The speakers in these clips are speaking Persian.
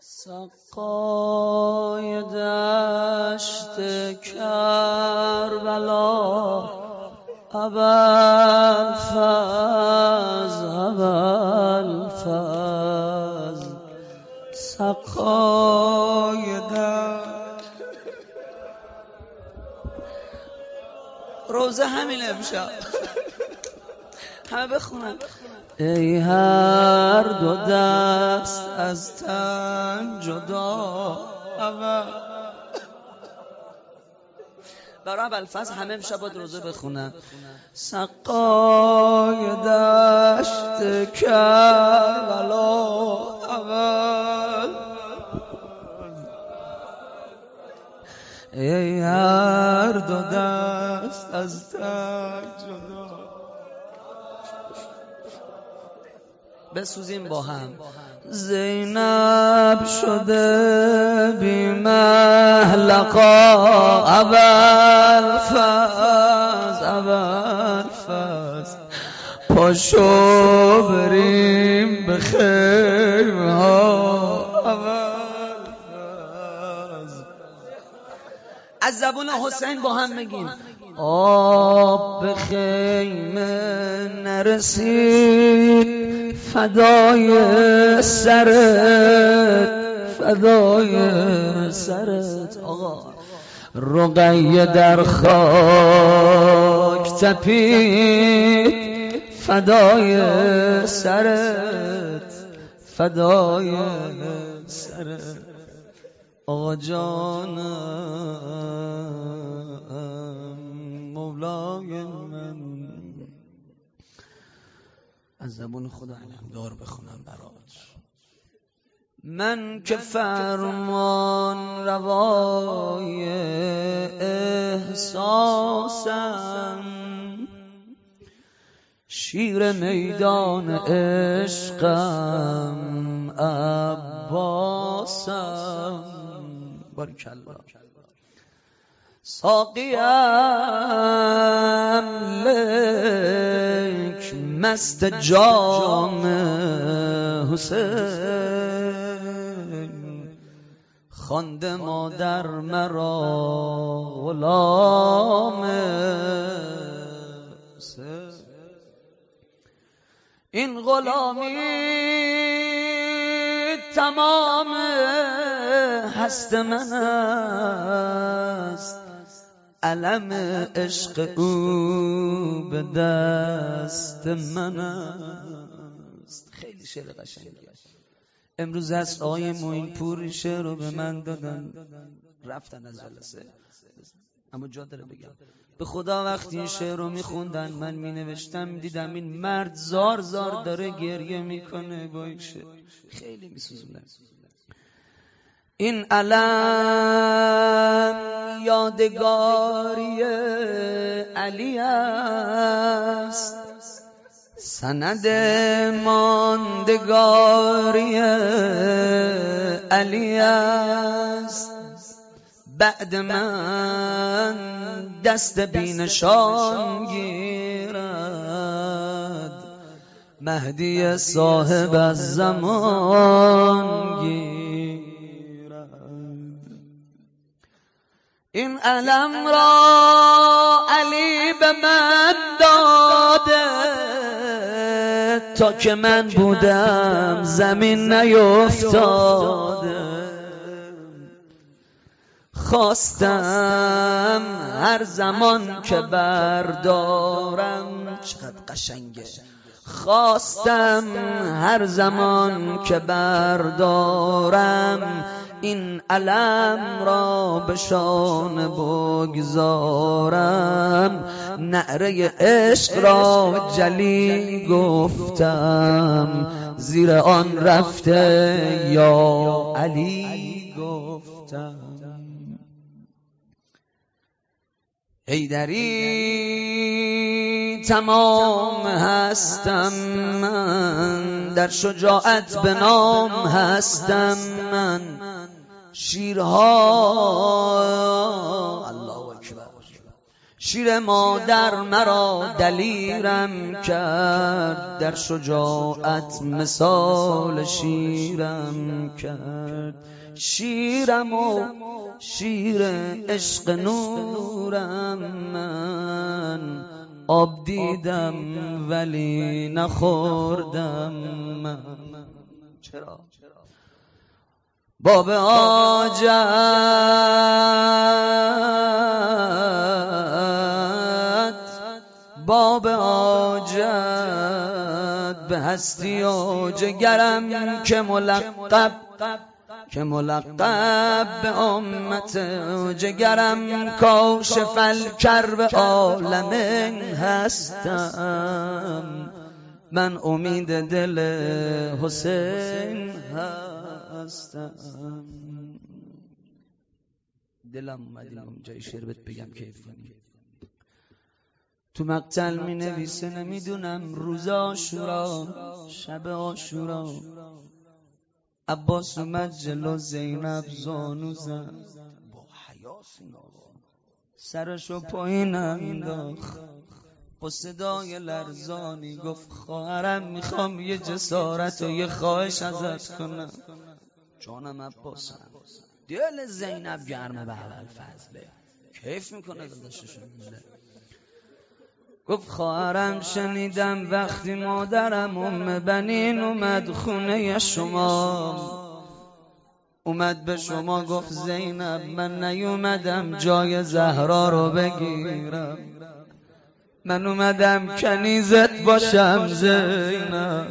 سقای دشت کربلا ابوالفضل سقای دشت روزه همین امشب همه بخونن. ای هر دو دست از تن جدا برای ابوالفضل همه امشب باید روزه بخونن. سقای دشت کربلا ای هر دو دست از تن جدا بسوزیم با هم. زینب شده بی محلقا ابوالفضل پاشو بریم به خیمه ها ابوالفضل. از زبون حسین با هم بگیم. آب به خیمه نرسید فدای سرت آقا. رقیه در خاک تپید فدای سرت آقا جانم مولای من. از زبون خدا علمدار بخونم برات. من که فرمان روای احساسم شیر میدان عشقم عباسم. بارکالله. ساقیم لیک مست جام حسین خوانده مادر مرا غلام حسین. این غلامی تمام هست من است علم عشق او به دست من است. خیلی شعر قشنگی. امروز از آقای معین پور شعر رو به من دادن رفتن از جلسه، اما جا داره بگم به خدا وقتی این شعر رو میخوندن من مینوشتم دیدم این مرد زار داره گریه میکنه با این شعر. خیلی میسوزونه. این علم یادگاری علی است سند ماندگاری علی است. بعد من دست بینشان گیرد مهدی صاحب از زمان گیرد. این علم را علی به من داده تا که من بودم زمین نیفتاده. خواستم هر زمان که بردارم چقدر قشنگه. خواستم هر زمان که بردارم این علم را به شانه بگذارم. نعره عشق را جلی گفتم زیر آن رفته یا علی گفتم. حیدری تمام هستم من در شجاعت به نام هستم من. شیرها الله اکبر شیر مادر مرا دلیرم کرد، در شجاعت مثال شیرم کرد. شیرم و شیر عشق نورم، من آب دیدم ولی نخوردم من. چرا؟ باب حاجت به هستی و جگرم که ملقب به امت جگرم، کاشف الکرب عالم هستم، من امید دل حسین هستم. دلم اومدیم جای شعر بهت بگم کیف کنی. تو مقتل می نویسه نمیدونم روز عاشورا، شب عاشورا، عباس اومد جلو زینب زانو زد، با حیا سرشو پایین انداخت، با صدای لرزانی گفت خواهرم میخوام یه جسارت و یه خواهش ازت کنم. جانم عباسم. دل زینب گرمه به ابوالفضل، کیف میکنه داداششون میده. گفت خواهرم شنیدم وقتی مادرم ام بنین اومد خونه شما، اومد به شما گفت زینب من نیومدم جای زهرا رو بگیرم، من اومدم کنیزت باشم زینب.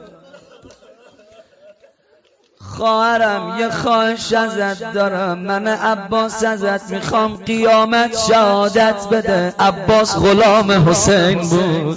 خواهرم یه خواهش ازت دارم، من عباس ازت میخوام قیامت شهادت بده عباس غلام حسین بود.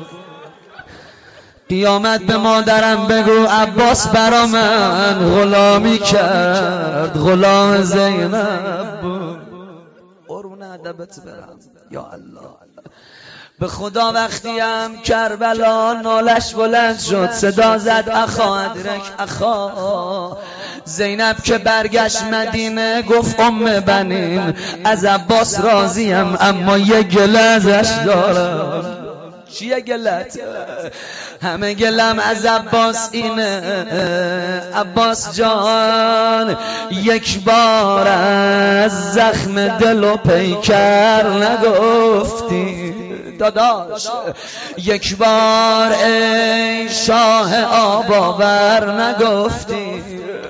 قیامت به مادرم بگو عباس برا من غلامی کرد، غلام زینب بود. قربون ادبت برم یا الله. به خدا وقتیم کربلا نالش بلند شد، صدا زد اخا ادرک اخا. زینب که برگشت مدینه گفت ام بنین از عباس راضیم اما یه گله ازش دارم. چیه گلت؟ همه گلم از عباس اینه عباس جان، یک بار از زخم دل و پیکر نگفتی داداش، یک بار ای شاه آباور نگفتی.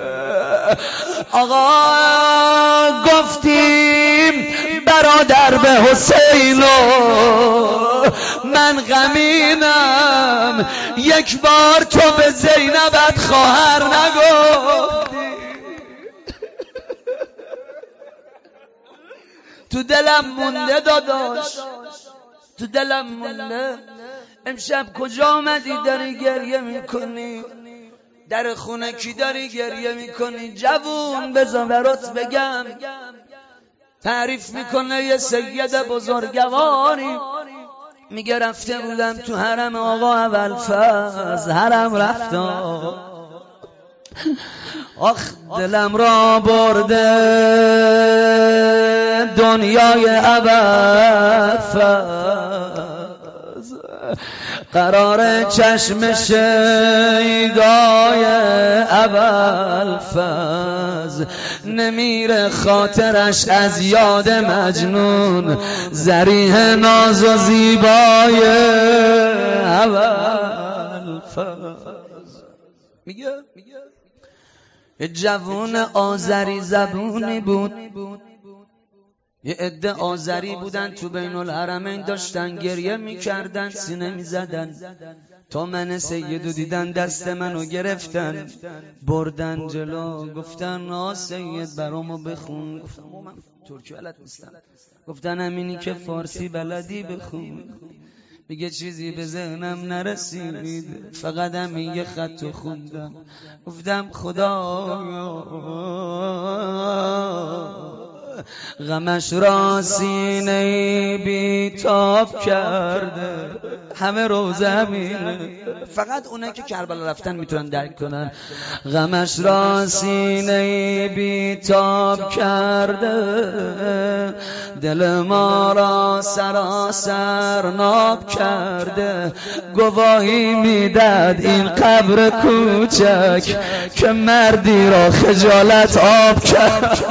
آقا گفتیم برادر به حسین و من غمینم، یک بار تو به زینبت خواهر نگفتی. تو دلم مونده داداش، تو دلم مونده. امشب کجا آمدی داری گریه میکنی؟ در خونه کی داری گریه میکنی؟ جوون بذار برات بگم. تعریف میکنه یه سید بزرگواری، میگه رفته بودم تو حرم آقا ابوالفضل، حرم رفتم آخ دلم را برده دنیای ابوالفضل، قرار چشم شیدای ابوالفضل نمیره خاطرش از یاد مجنون، ذریح ناز و زیبای ابوالفضل. میگه یه جوون آذری زبونی بود، یه عده آذری بودن تو بین الحرمین داشتن گریه میکردن، سینه میزدن. تا من سیدو دیدن دست منو گرفتن بردن جلو، گفتن سید برامو بخون. گفتم من ترکی بلد نیستم. گفتن همینی که فارسی بلدی بخون. میگه چیزی به ذهنم نرسید، فقط همین یه خطو خوندم. گفتم خدایا غمش را سینه بی تاب کرده، همه روزه همین. فقط اونایی که کربلا رفتن میتونن درک کنن. غمش را سینه بیتاب کرده، دل ما را سراسر ناب کرده. گواهی میداد این قبر کوچک که مردی را خجالت آب کرد.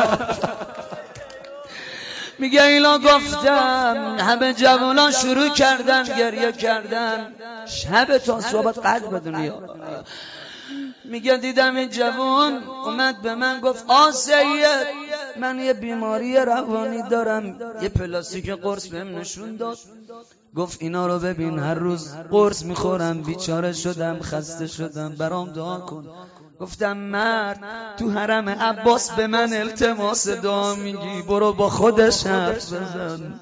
میگه اینا گفتم همه جوانان شروع کردن گریه کردن، شب تا صبح قد به دنیا. میگه دیدم این جوان اومد به من گفت سید من یه بیماری روانی دارم. یه پلاستیک قرص بهم نشون داد، گفت اینا رو ببین هر روز قرص میخورم، بیچاره شدم، خسته شدم، برام دعا کن. گفتم مرد تو حرم عباس به من التماس دعا میگی، برو با خودش حرف بزن.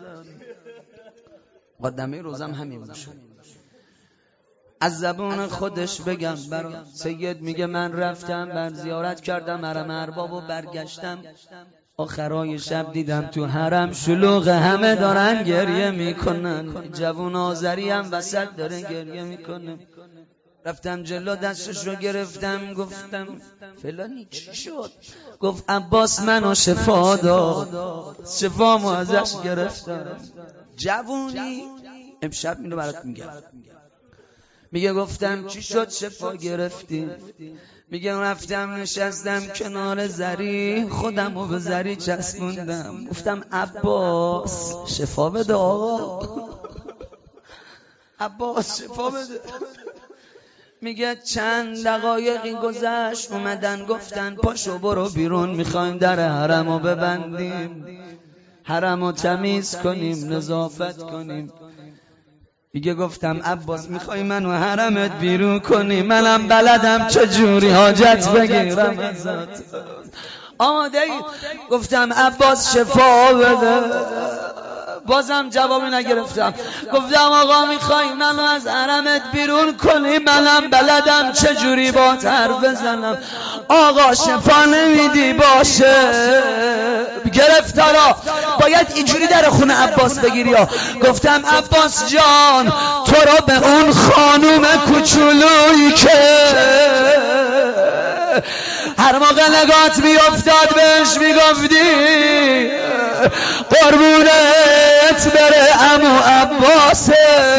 قدمه روزم همین باشه، از زبون خودش بگم برا سید. میگه من رفتم بر زیارت کردم حرم ارباب و برگشتم، آخرای شب دیدم تو حرم شلوغ، همه دارن گریه میکنن، جوون آذری هم وسط داره گریه میکنه. رفتم جلو دستش رو گرفتم، گفتم فلانی چی شد؟ گفت عباس منو شفا داد، شفامو ازش گرفتم. جوونی امشب اینو برات میگم. میگه گفتم چی شد شفا گرفتی؟ میگه رفتم نشستم کنار زری، خودمو به زری چسبوندم، گفتم عباس شفا بده آقا، عباس شفا بده. میگه چند دقایقی گذشت، اومدن گفتن پاشو برو بیرون، میخوایم در حرمو ببندیم، حرمو تمیز کنیم، نظافت کنیم. میگه گفتم عباس میخوای منو حرمت بیرون کنی؟ منم بلدم چجوری حاجت بگیرم ازت. آماده ای؟ گفتم عباس شفا بده. بازم جوابی نگرفتم. گفتم آقا میخوای منو از حرمت بیرون کنی؟ منم بلدم چجوری با حرف بزنم. آقا شفا نمیدی؟ باشه. گرفتارا باید اینجوری در خونه عباس بگیری. گفتم عباس جان تو رو به اون خانوم کوچولویی که هر موقع نگات میافتاد بهش میگفتی قربونت بره عمو عباست،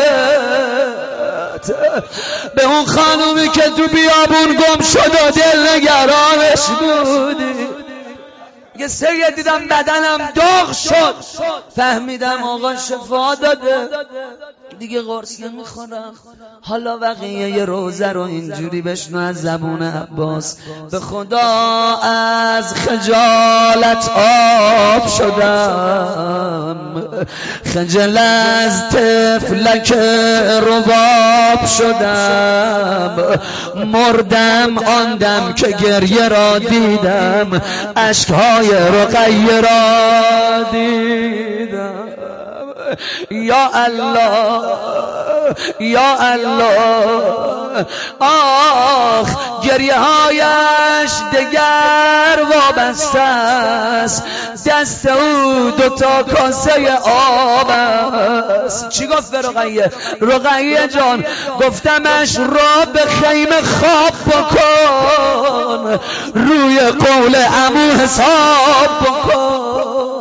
به اون خانومی که تو بیابون گم شد و دل نگرانش بودی. یه سید دیدم بدنم داغ شد، فهمیدم آقا شفا داده، دیگه قرص نمیخورم. حالا بقیه یه روزه رو اینجوری بشنو از زبون عباس. به خدا از خجالت آب شدم، خجل از طفلک رباب شدم، مردم آن دم که گریه را دیدم، اشکهای رقیه را دیدم. یا الله یا الله، آخ گریه هایش دگر وابسته است، دست او دوتا کاسه آب است. چی گفت به رقیه؟ رقیه جان گفتمش را به خیمه خواب بکن، روی قول عمو حساب بکن.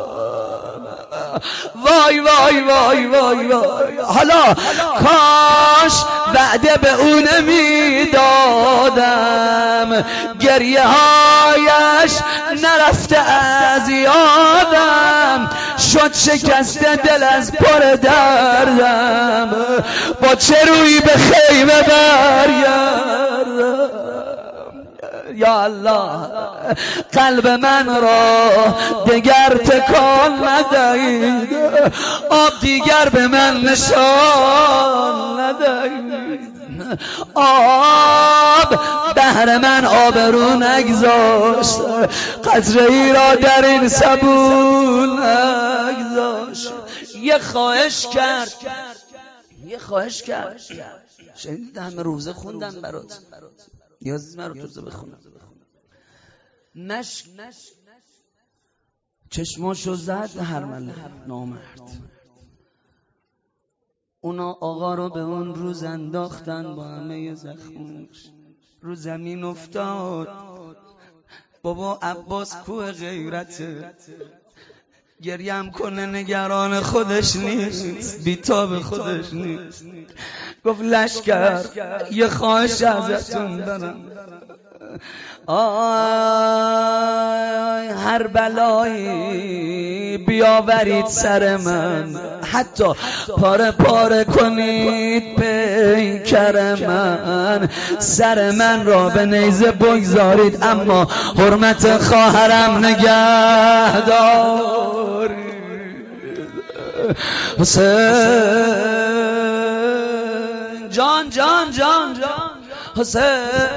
وای وای وای وای وای، حالا کاش وعده به اون نمیدادم، گریه هایش نرفته از یادم، شد شکسته دل از پر دردم، با چه روی به خیمه برگردم. یا الله قلب من را دگر تکان ندهید، آب دیگر به من نشان ندهید. آب بهر من آبرو نگذاشت، قطره ای را در این سبون نگذاشت. یه خواهش کرد شنید همه روزه خوندن برات، نیازی من رو توزه بخونم. مشک چشماشو زد هر مله نامرد، اونا آقا رو به اون روز انداختن با همه زخمش، رو زمین افتاد. بابا عباس کوه غیرته، گریه هم کنه نگران خودش نیست، بیتاب خودش نیست. گفت لشکر یه خواهش ازتون دارم، آی هر بلایی بیاورید سر من، حتی پاره پاره کنید پیکر من، سر من را به نیزه بگذارید اما حرمت خواهرم نگه دارید. حسین جان جان جان جان، حسین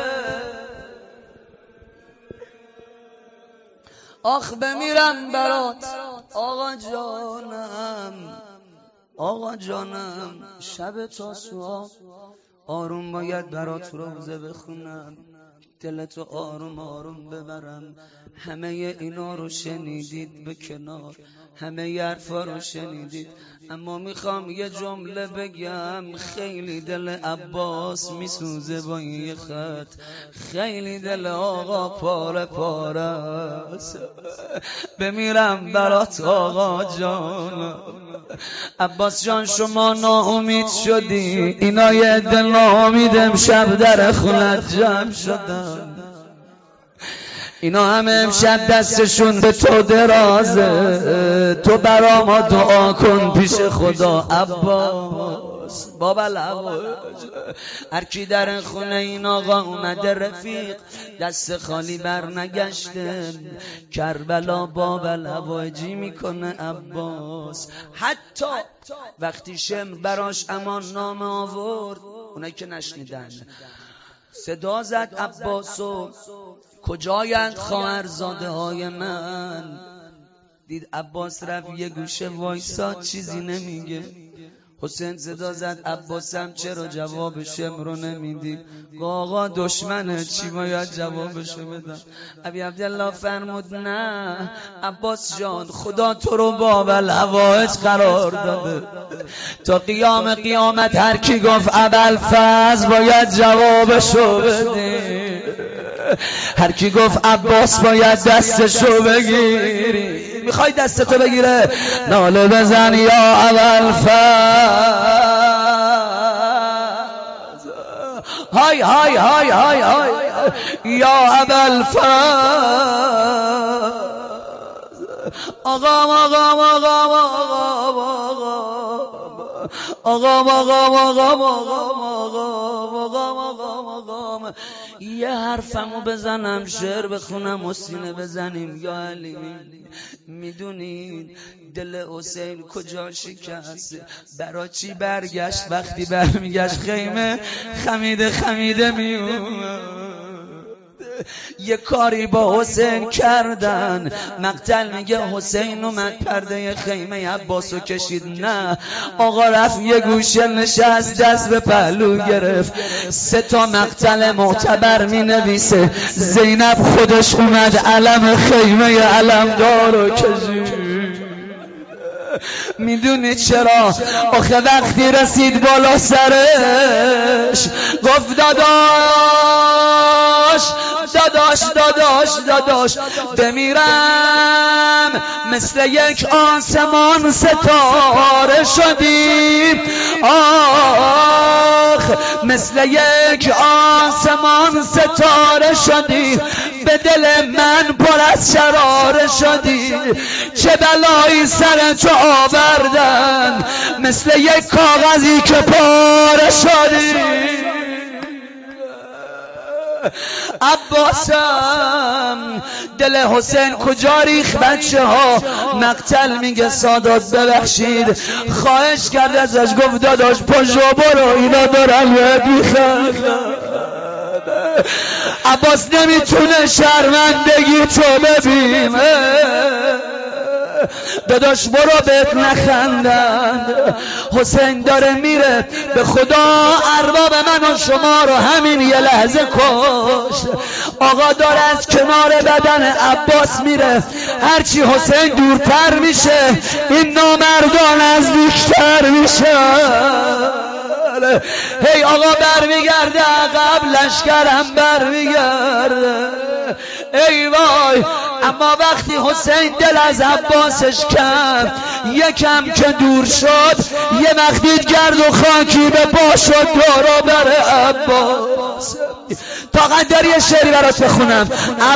آخ بمیرم برات آقا جانم، آقا جانم. شب تاسوعا آروم باید برات روزه بخونم، دلتو آروم آروم ببرم. همه اینا رو شنیدید به کنار، همه حرفا رو شنیدید، اما میخوام یه جمله بگم. خیلی دل عباس میسوزه با این خط، خیلی دل آقا پاره پاره است. بمیرم برات آقا جان. عباس جان شما ناامید شدی، اینا یه عده ناامید امشب در خونت جمع شدن، اینا همه امشب دستشون به تو درازه. تو برا ما دعا کن پیش خدا عباس بابا الهواج. هر کی در خونه این آقا اومده رفیق دست خالی بر نگشته، کربلا بابا الهواجی میکنه عباس. حتی وقتی شمر براش امان نامه آورد، اونایی که نشنیدن صدا زد عباسو کجایند خواهرزاده های من. دید عباس رفت یه گوشه وایساد چیزی نمیگه. حسین صدا زد عباسم چرا جواب شمر رو نمیدی؟ آقا دشمنه چی باید جوابشو بدم؟ ابی عبدالله فرمود نه عباس جان، خدا تو رو باب الهوائج قرار داده، تا قیام قیامت هر کی گفت ابوالفضل باید جوابشو بدی، هر کی گفت عباس باید دستشو بگیری. میخوای دستتو بگیره ناله بزن یا ابوالفضل، های های های های های یا ابوالفضل. آقام آقام آقام آقام آقام آقام آقام آقام آقام آقام. یه حرفمو بزنم شعر بخونم و سینه بزنیم یا علی. میدونید دل حسین کجا شکست؟ برا چی برگشت؟ وقتی برمیگشت خیمه خمیده خمیده میومد. یه کاری با حسین کردن، مقتل میگه حسین اومد پرده خیمه عباسو کشید، نه آقا رفت یه گوشه نشست دست به پهلو گرفت. 3 مقتل معتبر می نویسه زینب خودش اومد علم خیمه علمدارو کشید. میدونی چرا؟ آخه وقتی رسید بالا سرش گفت داداش داداش داداش داداش بمیرم مثل یک آسمان ستاره شدیم، آخ مثل یک آسمان ستاره شدی، به دل من پر از شراره شدی، چه بلایی سر تو آوردن مثل یک کاغذی که پاره شدی. عباسم دل حسین کجا ریخ؟ بچه ها مقتل میگه سادات ببخشید، خواهش کرد ازش، گفت داداش پاشو برو اینا دارن بهت میخند. عباس نمیتونه شرمندگی تو ببینه، داداش برو بهت نخندن. حسین داره میره، به خدا ارباب من و شما رو همین یه لحظه کشت. آقا داره از کنار بدن عباس میره، هرچی حسین دورتر میشه این نامردان نزدیکتر میشه. هی آقا برمیگرده عقب، لشکرم برمیگرده. ای وای. اما وقتی حسین دل از عباسش کرد، یکم که دور شد یه مخدید گرد و خاکی به پا شد دورو بر عباس. طاقت داری یه شعری برات بخونم؟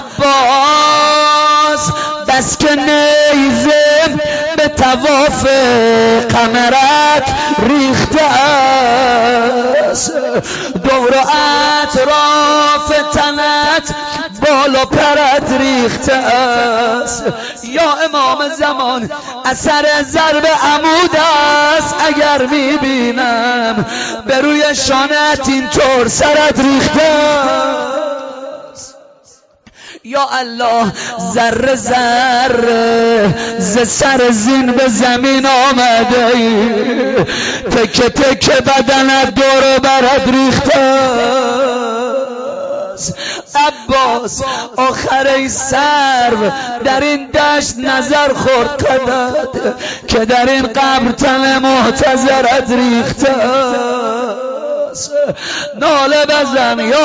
عباس بس که نیزه به طواف قمرت ریخته است، دور و اطراف تنت بالا پرت ریخته است. یا امام زمان اثر ضرب عمود است، اگر میبینم به روی شانت اینطور سرت ریخته است. یا الله ذره ذره ز سر زین به زمین آمده ای، تکه تکه بدنت دور برت ریخته است. عباس آخر سرو در این دشت نظر خورد قدد، که در این قبر تن محتضرت ریخته است. ناله بزن یا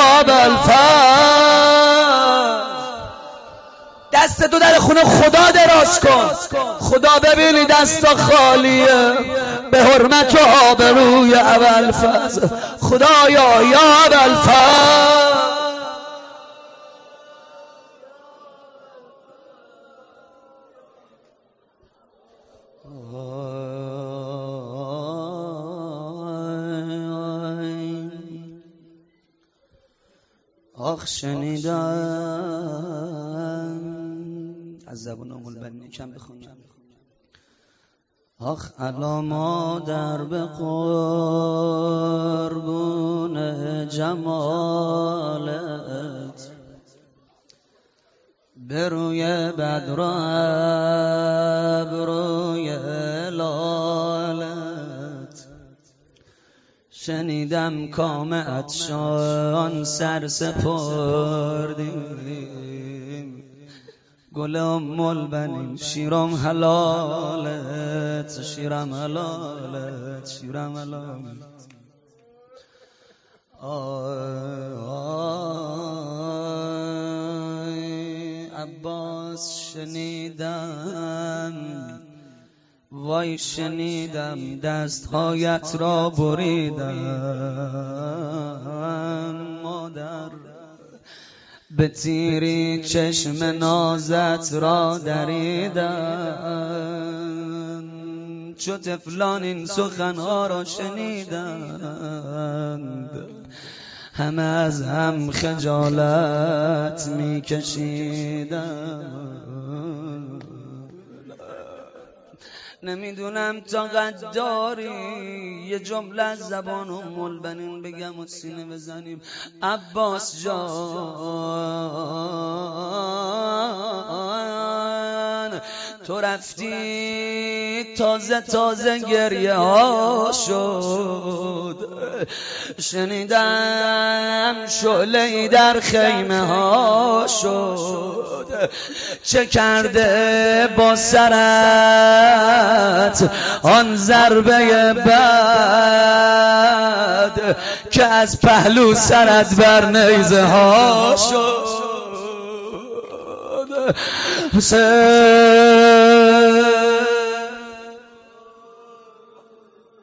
ابوالفضل، دست تو در خونه خدا دراز کن. خدا ببینی دستا خالیه، به حرمت و آبروی ابوالفضل. خدایا یا ابوالفضل. آخ شنیدم از زبان ام البنین کم بخونم. آخ الا مادر به قربون جمالت، به روی بدر و ابروی لالت، شنیدم کام عطشان سر سپردیم، گل ام البنین شیرم حلالت، شیرم حلالت، شیرم حلالت. عباس شنیدم، وای شنیدم دستهایت را بریدم، مادر به تیری چشم نازت را دریدم، چو طفلان این سخنها را شنیدند، همه از هم خجالت میکشیدند. نمیدونم تا قداری یه جمله از زبان ام البنین بگم و سینه بزنیم. عباس جان تو رفتی تازه تازه گریه ها شد، شنیدم شعله‌ای در خیمه ها شد، چه کرده با سرت آن ضربه بعد، که از پهلو سرت بر نیزه ها شد.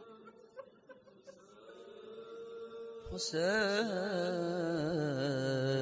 حسین